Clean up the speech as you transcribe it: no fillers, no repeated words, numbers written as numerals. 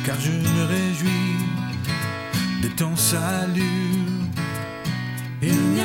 car je me réjouis de ton salut. Il n'y